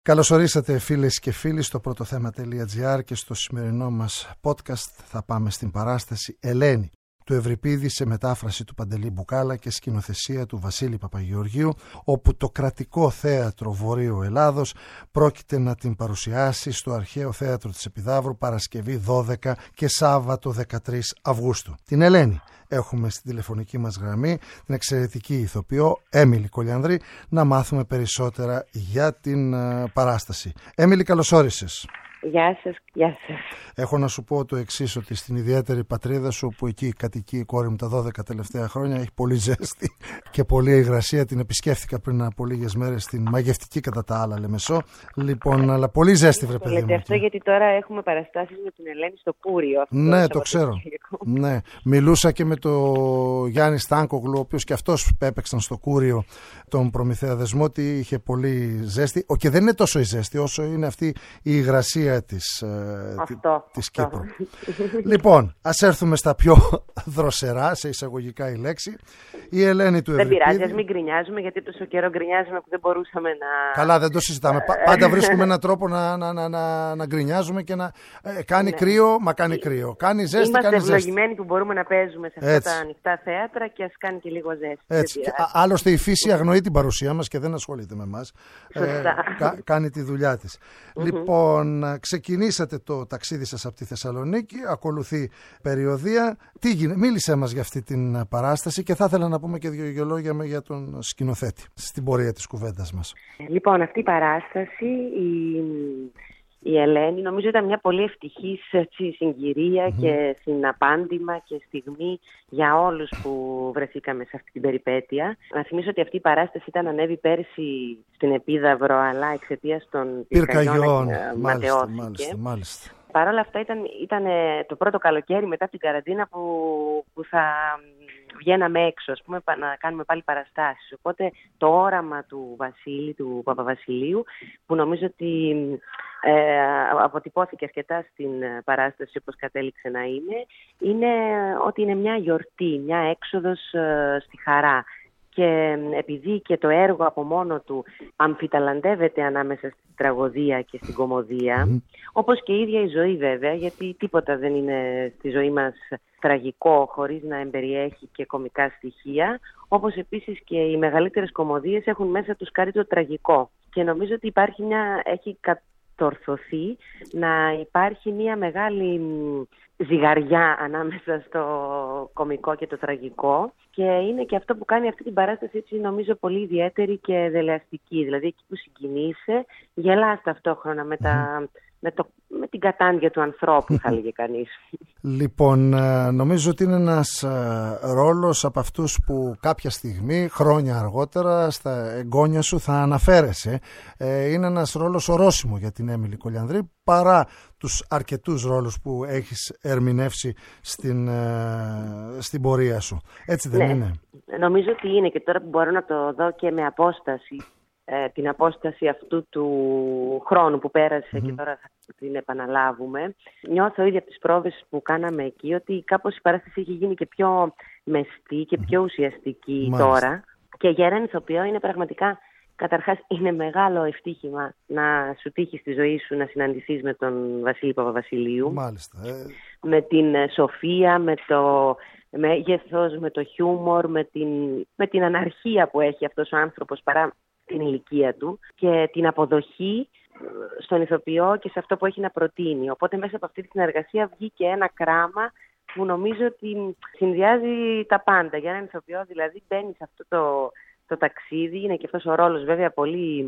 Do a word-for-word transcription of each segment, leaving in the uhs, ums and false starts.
Καλώς ορίσατε φίλες και φίλοι στο πρωτοθέμα.gr και στο σημερινό μας podcast θα πάμε στην παράσταση Ελένη του Ευρυπίδη σε μετάφραση του Παντελή Μπουκάλα και σκηνοθεσία του Βασίλη Παπαγεωργίου, όπου το Κρατικό Θέατρο Βορείου Ελλάδος πρόκειται να την παρουσιάσει στο Αρχαίο Θέατρο της Επιδαύρου Παρασκευή δώδεκα και Σάββατο δεκατρείς Αυγούστου. Την Ελένη έχουμε στην τηλεφωνική μας γραμμή, την εξαιρετική ηθοποιό Έμιλη Κολιανδρή, να μάθουμε περισσότερα για την uh, παράσταση. Έμιλη, καλώς όρισες. Γεια σας, γεια σας. Έχω να σου πω το εξής, ότι στην ιδιαίτερη πατρίδα σου, που εκεί κατοικεί η κόρη μου τα δώδεκα τελευταία χρόνια, έχει πολύ ζέστη και πολλή υγρασία. Την επισκέφθηκα πριν από λίγες μέρες στην μαγευτική κατά τα άλλα Λεμεσό. Λοιπόν, αλλά πολύ ζέστη, βρε παιδί μου. Λέτε αυτό γιατί τώρα έχουμε παραστάσεις με την Ελένη στο Κούριο. Ναι, το ξέρω. Ναι. Μιλούσα και με τον Γιάννη Στάνκογλου, ο οποίος και αυτός έπαιξαν στο Κούριο τον Προμηθέα Δεσμό, ότι είχε πολύ ζέστη. Και δεν είναι τόσο η ζέστη όσο είναι αυτή η υγρασία της, αυτό, της αυτό. Κύπρου. Λοιπόν, ας έρθουμε στα πιο δροσερά, σε εισαγωγικά η λέξη. Η Ελένη του Ευρυπίδη. Δεν πειράζει, ας μην γκρινιάζουμε, γιατί τόσο καιρό γκρινιάζουμε που δεν μπορούσαμε να... Καλά, δεν το συζητάμε. Πάντα βρίσκουμε έναν τρόπο να, να, να, να, να γκρινιάζουμε και να ε, κάνει ναι. κρύο, μα κάνει κρύο. Κάνει ζέστη, Είμαστε κάνει ζέστη. Είμαστε ευλογημένοι που μπορούμε να παίζουμε σε αυτά Έτσι. τα ανοιχτά θέατρα και ας κάνει και λίγο ζέστη. Έτσι. Και, α, άλλωστε η φύση αγνοεί την παρουσία μας και δεν ασχολείται με εμάς. Ε, κα, κάνει τη δουλειά της. Mm-hmm. Λοιπόν, ξεκινήσατε το ταξίδι σας από τη Θεσσαλονίκη, ακολουθεί περιοδία. Τι γίνεται, μίλησέ μας για αυτή την παράσταση και θα ήθελα να πούμε και δύο λόγια για τον σκηνοθέτη στην πορεία της κουβέντας μας. Λοιπόν, αυτή η παράσταση, η, η Ελένη, νομίζω ήταν μια πολύ ευτυχής έτσι, συγκυρία mm-hmm. και συναπάντημα και στιγμή για όλους που βρεθήκαμε σε αυτή την περιπέτεια. Να θυμίσω ότι αυτή η παράσταση ήταν ανέβη πέρσι στην Επίδαυρο, αλλά εξαιτίας των πυρκαγιών ματαιώθηκε. Μάλιστα, μάλιστα. Παρ' όλα αυτά ήταν, ήταν το πρώτο καλοκαίρι μετά την καραντίνα που, που θα βγαίναμε έξω, ας πούμε, να κάνουμε πάλι παραστάσεις. Οπότε το όραμα του Βασίλη, του Παπαβασιλείου, που νομίζω ότι ε, αποτυπώθηκε αρκετά στην παράσταση όπως κατέληξε να είναι, είναι ότι είναι μια γιορτή, μια έξοδος ε, στη χαρά. Και επειδή και το έργο από μόνο του αμφιταλαντεύεται ανάμεσα στην τραγωδία και στην κωμωδία, mm. όπως και η ίδια η ζωή βέβαια, γιατί τίποτα δεν είναι στη ζωή μας τραγικό χωρίς να εμπεριέχει και κωμικά στοιχεία, όπως επίσης και οι μεγαλύτερες κωμωδίες έχουν μέσα τους κάτι το τραγικό. Και νομίζω ότι υπάρχει μια, έχει κατορθωθεί να υπάρχει μια μεγάλη ζυγαριά ανάμεσα στο κωμικό και το τραγικό, και είναι και αυτό που κάνει αυτή την παράσταση έτσι νομίζω πολύ ιδιαίτερη και δελεαστική. Δηλαδή εκεί που συγκινείσαι, γελάς ταυτόχρονα με, τα, με, το, με την κατάντια του ανθρώπου, θα λέγε κανείς. Λοιπόν, νομίζω ότι είναι ένας ρόλος από αυτούς που κάποια στιγμή, χρόνια αργότερα, στα εγγόνια σου θα αναφέρεσαι. Είναι ένας ρόλος ορόσημο για την Έμιλη Κολιανδρή, παρά τους αρκετούς ρόλους που έχεις ερμηνεύσει στην, στην πορεία σου. Έτσι δεν ναι, είναι? Νομίζω ότι είναι, και τώρα που μπορώ να το δω και με απόσταση, ε, την απόσταση αυτού του χρόνου που πέρασε mm-hmm. και τώρα θα την επαναλάβουμε. Νιώθω ήδη από τις πρόβες που κάναμε εκεί ότι κάπως η παράσταση έχει γίνει και πιο μεστή και πιο ουσιαστική mm-hmm. τώρα. Και για έναν ηθοποιό είναι πραγματικά... Καταρχάς, είναι μεγάλο ευτύχημα να σου τύχει στη ζωή σου να συναντηθείς με τον Βασίλη Παπαβασιλείου. Μάλιστα. Ε... Με την σοφία, με το μέγεθος, με το χιούμορ, με την, με την αναρχία που έχει αυτός ο άνθρωπος παρά την ηλικία του και την αποδοχή στον ηθοποιό και σε αυτό που έχει να προτείνει. Οπότε μέσα από αυτή τη συνεργασία βγήκε ένα κράμα που νομίζω ότι συνδυάζει τα πάντα. Για έναν ηθοποιό δηλαδή μπαίνει σε αυτό το... το ταξίδι, είναι και αυτός ο ρόλος βέβαια πολύ...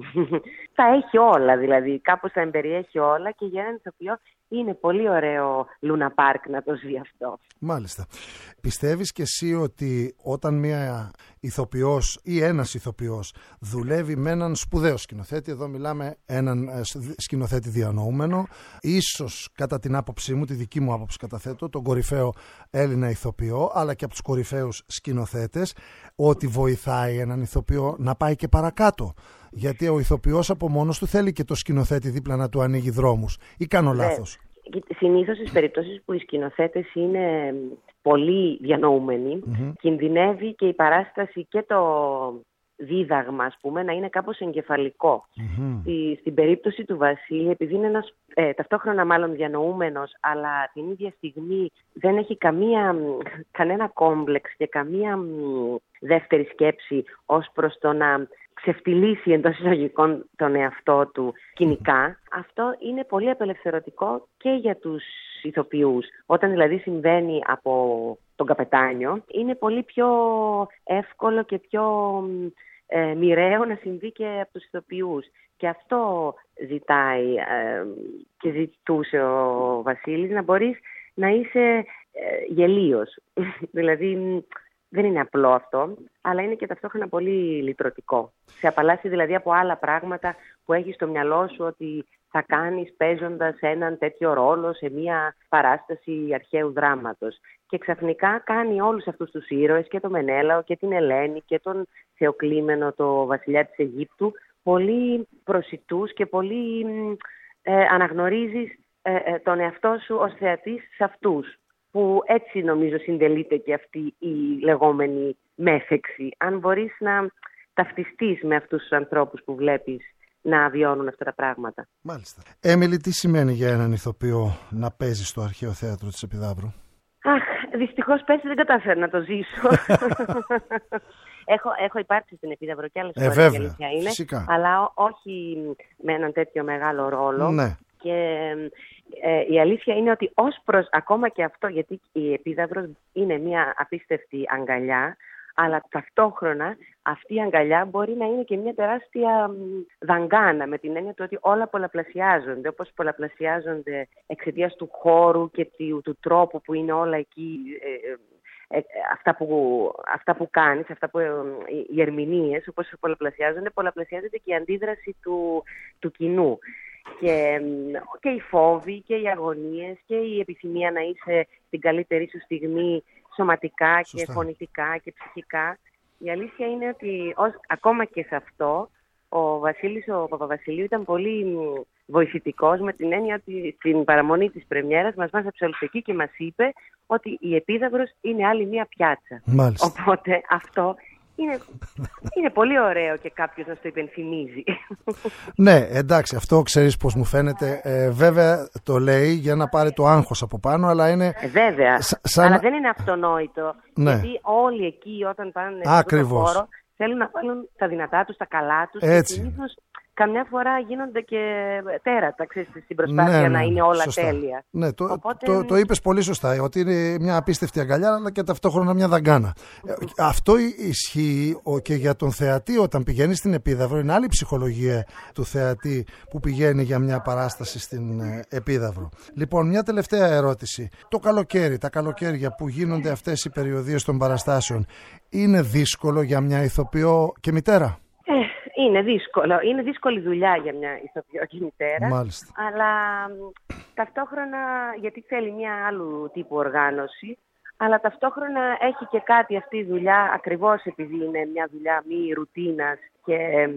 θα έχει όλα δηλαδή, κάπως θα εμπεριέχει όλα, και για έναν ηθοποιό είναι πολύ ωραίο Λούνα Πάρκ να το ζει αυτό. Μάλιστα. Πιστεύεις και εσύ ότι όταν μια ηθοποιός ή ένας ηθοποιός δουλεύει με έναν σπουδαίο σκηνοθέτη, εδώ μιλάμε έναν σκηνοθέτη διανοούμενο, ίσως κατά την άποψή μου, τη δική μου άποψη καταθέτω, τον κορυφαίο Έλληνα ηθοποιό, αλλά και από τους κορυφαίους σκηνοθέτες, ότι βοηθάει έναν ηθοποιό να πάει και παρακάτω? Γιατί ο ηθοποιός από μόνος του θέλει και το σκηνοθέτη δίπλα να του ανοίγει δρόμους. Ή κάνω λάθος? Συνήθως στις περιπτώσεις που οι σκηνοθέτες είναι πολύ διανοούμενοι, mm-hmm. κινδυνεύει και η παράσταση και το, δίδαγμα, ας πούμε, να είναι κάπως εγκεφαλικό. Mm-hmm. Στη, στην περίπτωση του Βασίλη, επειδή είναι ένας ε, ταυτόχρονα μάλλον διανοούμενος, αλλά την ίδια στιγμή δεν έχει καμία, κανένα κόμπλεξ και καμία μ, δεύτερη σκέψη ως προς το να ξεφτυλίσει εντός εισαγωγικών τον εαυτό του κοινικά, αυτό είναι πολύ απελευθερωτικό και για τους ηθοποιούς. Όταν δηλαδή συμβαίνει από τον καπετάνιο, είναι πολύ πιο εύκολο και πιο ε, μοιραίο να συμβεί και από τους ηθοποιούς. Και αυτό ζητάει ε, και ζητούσε ο Βασίλης, να μπορείς να είσαι ε, γελίος. Δηλαδή δεν είναι απλό αυτό, αλλά είναι και ταυτόχρονα πολύ λυτρωτικό. Σε απαλλάσσει δηλαδή από άλλα πράγματα που έχεις στο μυαλό σου ότι θα κάνεις παίζοντας έναν τέτοιο ρόλο σε μια παράσταση αρχαίου δράματος. Και ξαφνικά κάνει όλους αυτούς τους ήρωες, και τον Μενέλαο και την Ελένη και τον Θεοκλήμενο, το βασιλιά της Αιγύπτου, πολύ προσιτούς και πολύ ε, αναγνωρίζεις ε, ε, τον εαυτό σου ως θεατής σε αυτούς. Που έτσι νομίζω συντελείται και αυτή η λεγόμενη μέθεξη. Αν μπορείς να ταυτιστείς με αυτούς τους ανθρώπους που βλέπεις να βιώνουν αυτά τα πράγματα. Μάλιστα. Έμιλι, τι σημαίνει για έναν ηθοποιό να παίζει στο αρχαίο θέατρο της Επιδαύρου? Αχ, δυστυχώς πέρσι δεν κατάφερα να το ζήσω. έχω, έχω υπάρξει στην Επίδαυρο και άλλες φορές, ε, βέβαια, αλήθεια είναι, φυσικά. αλλά όχι με έναν τέτοιο μεγάλο ρόλο. Ναι. Και ε, η αλήθεια είναι ότι ως προς ακόμα και αυτό, γιατί η Επίδαυρος είναι μια απίστευτη αγκαλιά, αλλά ταυτόχρονα αυτή η αγκαλιά μπορεί να είναι και μια τεράστια δαγκάνα, με την έννοια του ότι όλα πολλαπλασιάζονται, όπως πολλαπλασιάζονται εξαιτίας του χώρου και του, του τρόπου που είναι όλα εκεί, ε, ε, αυτά, που, αυτά που κάνεις, αυτά που, ε, οι ερμηνείες, όπως πολλαπλασιάζονται, πολλαπλασιάζεται και η αντίδραση του, του κοινού. Και, και οι φόβοι και οι αγωνίες και η επιθυμία να είσαι στην καλύτερη σου στιγμή σωματικά και Σωστά. φωνητικά και ψυχικά. Η αλήθεια είναι ότι ως, ακόμα και σε αυτό ο Βασίλης ο Παπαβασιλείου ήταν πολύ βοηθητικός, με την έννοια ότι στην παραμονή της πρεμιέρας μας μάσαψε όλους εκεί και μας είπε ότι η Επίδαυρος είναι άλλη μία πιάτσα. Μάλιστα. Οπότε αυτό Είναι, είναι πολύ ωραίο και κάποιος να στο υπενθυμίζει. Ναι, εντάξει, αυτό ξέρεις πώς μου φαίνεται. Ε, βέβαια το λέει για να πάρει το άγχος από πάνω, αλλά είναι... Ε, βέβαια, Σα, σαν... αλλά δεν είναι αυτονόητο. Ναι. Γιατί όλοι εκεί όταν πάνε στον χώρο θέλουν να βάλουν τα δυνατά τους, τα καλά τους. Έτσι. Και συνήθως καμιά φορά γίνονται και τέρατα, ξέρεις, στην προσπάθεια ναι, ναι, να είναι όλα σωστά. Τέλεια. Ναι, το, Οπότε... το, το είπες πολύ σωστά, ότι είναι μια απίστευτη αγκαλιά, αλλά και ταυτόχρονα μια δαγκάνα. Mm-hmm. Αυτό ισχύει και για τον θεατή όταν πηγαίνει στην Επίδαυρο. Είναι άλλη ψυχολογία του θεατή που πηγαίνει για μια παράσταση στην Επίδαυρο. Λοιπόν, μια τελευταία ερώτηση. Το καλοκαίρι, τα καλοκαίρια που γίνονται αυτές οι περιοδίες των παραστάσεων, είναι δύσκολο για μια ηθοποιό και μητέρα? Είναι δύσκολο. Είναι δύσκολη δουλειά για μια ηθοποιό και μητέρα. Μάλιστα. Αλλά ταυτόχρονα, γιατί θέλει μια άλλου τύπου οργάνωση, αλλά ταυτόχρονα έχει και κάτι αυτή η δουλειά, ακριβώς επειδή είναι μια δουλειά μη ρουτίνας και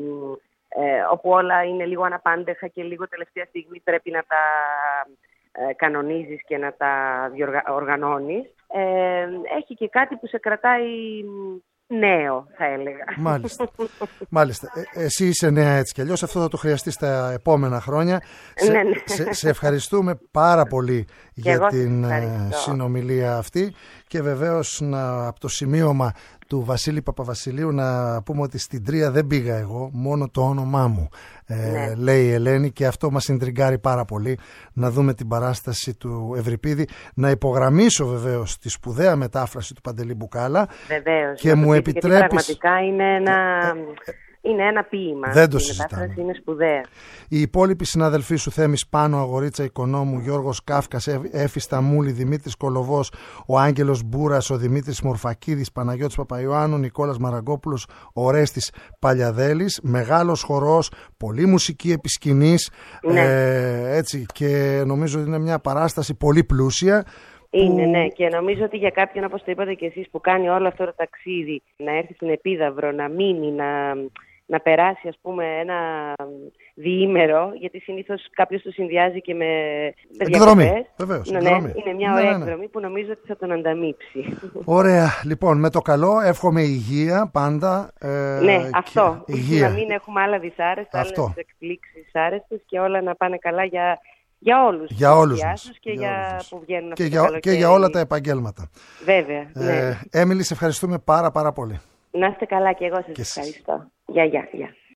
ε, όπου όλα είναι λίγο αναπάντεχα και λίγο τελευταία στιγμή πρέπει να τα ε, κανονίζεις και να τα διοργανώνεις. Ε, έχει και κάτι που σε κρατάει... νέο, θα έλεγα. Μάλιστα. Μάλιστα. Ε, εσύ είσαι νέα έτσι κι αλλιώς. Αυτό θα το χρειαστεί στα επόμενα χρόνια. Σε, ναι, ναι. σε, σε ευχαριστούμε πάρα πολύ για την συνομιλία αυτή και βεβαίως να, από το σημείωμα του Βασίλη Παπαβασιλείου να πούμε ότι στην Τρία δεν πήγα εγώ, μόνο το όνομά μου, ε, ναι. λέει η Ελένη, και αυτό μας συντριγκάρει πάρα πολύ να δούμε την παράσταση του Ευρυπίδη. Να υπογραμμίσω βεβαίως τη σπουδαία μετάφραση του Παντελή Μπουκάλα. Βεβαίως. Και μου επιτρέπεις... Πραγματικά είναι ένα... Ε, ε, Είναι ένα ποίημα. Δεν το η συζητάμε. Είναι σπουδαία. Οι υπόλοιποι συναδελφοί σου, Θέμης Πάνο, Αγορίτσα Οικονόμου, Γιώργος Κάφκας, Έφη Σταμούλη, Δημήτρης Κολοβός, ο Άγγελος Μπούρας, ο Δημήτρης Μορφακίδης, Παναγιώτης Παπαϊωάννου, Νικόλας Μαραγκόπουλος, Ορέστης Παλιαδέλης, μεγάλος χορός, πολλή μουσική επί σκηνής, ναι. ε, έτσι, και νομίζω ότι είναι μια παράσταση πολύ πλούσια. Είναι, ναι, και νομίζω ότι για κάποιον, όπως το είπατε και εσείς, που κάνει όλο αυτό το ταξίδι, να έρθει στην Επίδαυρο, να μείνει, να, να περάσει, ας πούμε, ένα διήμερο, γιατί συνήθως κάποιος το συνδυάζει και με, με εκδρομή. Βεβαίως, ναι, εκδρομή. Είναι μια ωραία ναι, ναι. εκδρομή που νομίζω ότι θα τον ανταμείψει. Ωραία. Λοιπόν, με το καλό εύχομαι υγεία πάντα. Ε, ναι, αυτό. Υγεία. Να μην έχουμε άλλα δυσάρεστα, άλλες εκπλήξεις άρεστες και όλα να πάνε καλά για, για όλους. Για όλους μας. Και για, για μας. Που βγαίνουν και, για, και για όλα τα επαγγέλματα. Βέβαια. Ε, ναι. Έμιλη, σε ευχαριστούμε πάρα πάρα πολύ. Να είστε καλά και εγώ σας και ευχαριστώ. Γεια, γεια, γεια.